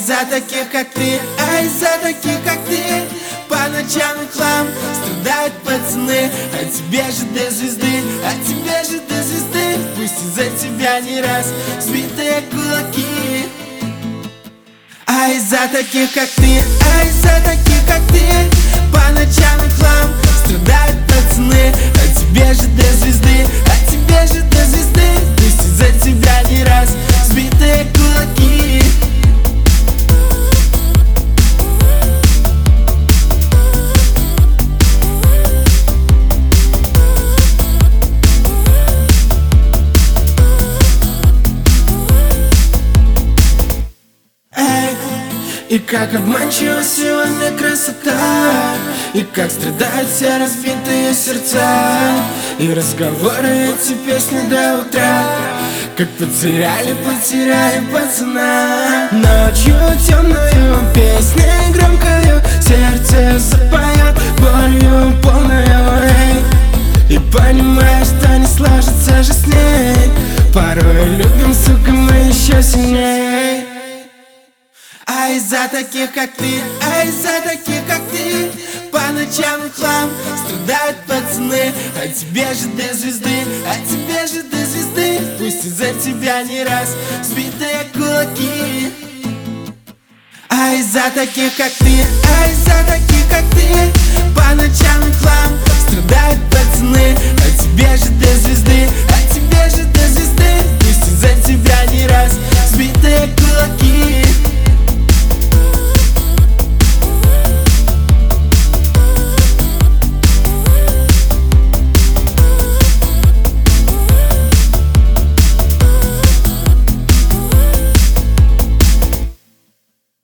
за таких как ты, ай, за таких как ты. По ночам и хлам страдают пацаны, а тебе же до звезды, а тебе же до звезды. Пусть из-за тебя не раз сбитые кулаки. Ай, за таких как ты, ай, за таких как ты. По ночам и хлам страдают пацаны, а тебе же до звезды, а тебе же до звезды. Пусть из-за тебя не раз сбитые кулаки. И как обманчива сегодня красота, и как страдают все разбитые сердца. И разговоры, эти песни до утра, как потеряли пацана. Ночью темную песней громкою сердце запоет болью полною, и понимаешь, что не сложится же с ней. Порой любим, сука, мы еще сильней. Ай, за таких как ты, ай, за таких как ты. По ночам и хлам страдают пацаны, а тебе же до звезды, а тебе же до звезды. Пусть из-за тебя не раз сбитые кулаки. Ай, за таких как ты, ай, за таких как ты. По ночам и хлам страдают пацаны, а тебе же до звезды, а тебе же до звезды. Пусть из-за тебя не раз сбитые кулаки.